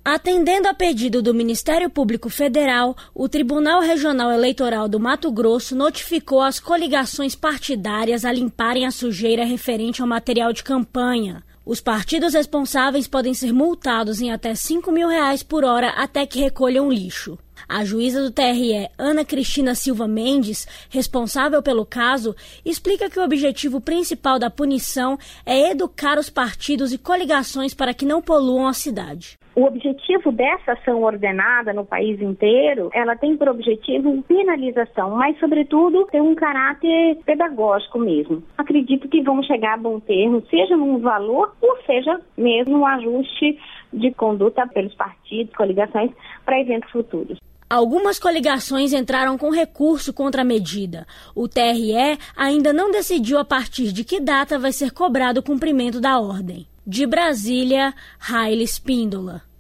Atendendo a pedido do Ministério Público Federal, o Tribunal Regional Eleitoral do Mato Grosso notificou as coligações partidárias a limparem a sujeira referente ao material de campanha. Os partidos responsáveis podem ser multados em até R$5 mil por hora até que recolham lixo. A juíza do TRE, Ana Cristina Silva Mendes, responsável pelo caso, explica que o objetivo principal da punição é educar os partidos e coligações para que não poluam a cidade. O objetivo dessa ação ordenada no país inteiro, ela tem por objetivo penalização, mas, sobretudo, tem um caráter pedagógico mesmo. Acredito que vão chegar a bom termo, seja num valor ou seja mesmo um ajuste de conduta pelos partidos, coligações, para eventos futuros. Algumas coligações entraram com recurso contra a medida. O TRE ainda não decidiu a partir de que data vai ser cobrado o cumprimento da ordem. De Brasília, Raíla Espíndola.